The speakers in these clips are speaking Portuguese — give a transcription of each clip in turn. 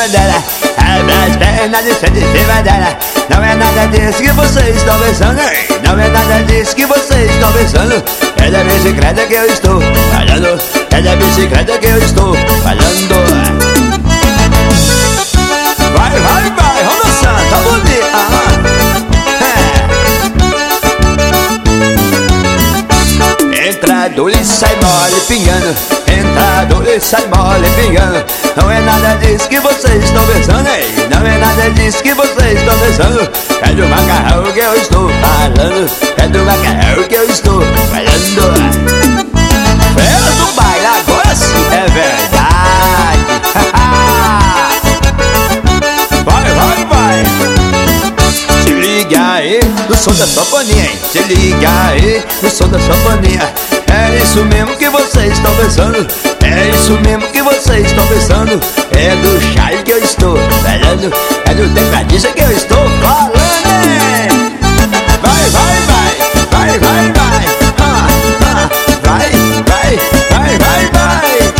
cima dela, abre as pernas e senta em cima dela. Não é nada disso que vocês estão pensando, hein? Não é nada disso que vocês estão pensando. É da bicicleta que eu estou falando, é da bicicleta que eu estou falando. Vai, vai, vai, vamos dançando, tá bonito. Entra dor e sai mole pingando, entra dor e sai mole pingando. Não é nada disso que vocês estão pensando, hein? Não é nada disso que vocês estão pensando. É do macarrão que eu estou falando, é do macarrão que eu estou falando. Fera do baile, agora sim é verdade. Vai, vai, vai. Se liga aí no som da sanfoninha, hein? Se liga aí no som da sanfoninha. É isso mesmo que vocês estão pensando, é isso mesmo que vocês estão pensando. É do chai que eu estou falando, é do tecladista que eu estou falando, hein? Vai, vai, vai, vai, vai, vai, vai, vai, vai, vai, vai.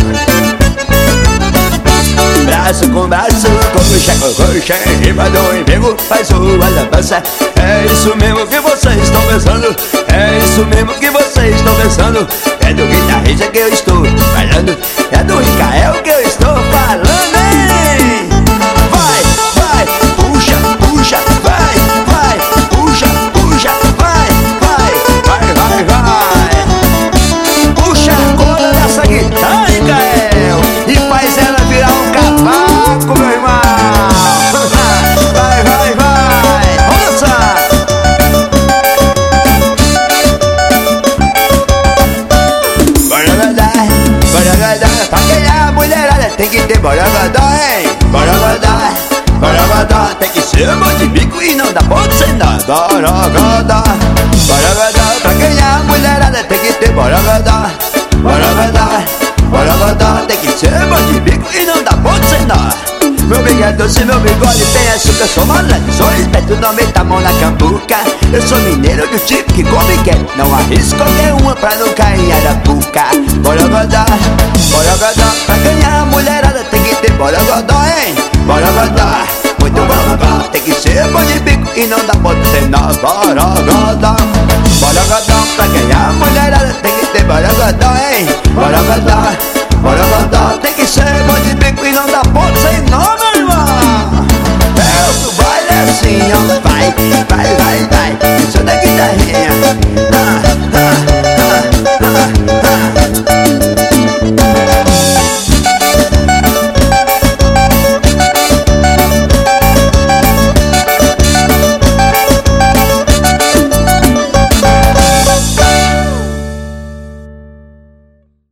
Braço com braço, coxa com coxa, em cima do emprego faz sua lambança. É isso mesmo que vocês estão pensando, é isso mesmo que vocês estão pensando. É do guitarrista que eu estou falando, é do Ricael que eu estou falando, hein? Vai, vai, puxa, puxa, vai, vai, puxa, puxa, vai, vai, vai, vai, vai. Puxa a corda dessa guitarra, Ricael, e faz ela virar um cavaco, meu irmão. Vai, vai, vai, vamos dançar. Pra ganhar a mulherada tem que ter borogodó, hein? Borogodó, borogodó. Tem que ser bom de bico e não dá ponto sem nó. Borogodó, borogodó. Pra ganhar a mulherada tem que ter borogodó, borogodó, borogodó. Tem que ser bom de bico e não dá ponto sem nó. Meu bigode é doce, meu bigode tem açúcar. Sou malandro, sou esperto, não meta a mão na cambuca. Eu sou mineiro do tipo que come quieto, não arrisco qualquer uma pra não cair em arapuca. Borogodó, borogodó. Pra ganhar a mulherada tem que ter borogodó, hein? Borogodó, muito borogodó. Tem que ser bom de bico e não dá ponto sem nó. Borogodó, borogodó. Pra ganhar a mulherada tem que ter borogodó, hein? Borogodó.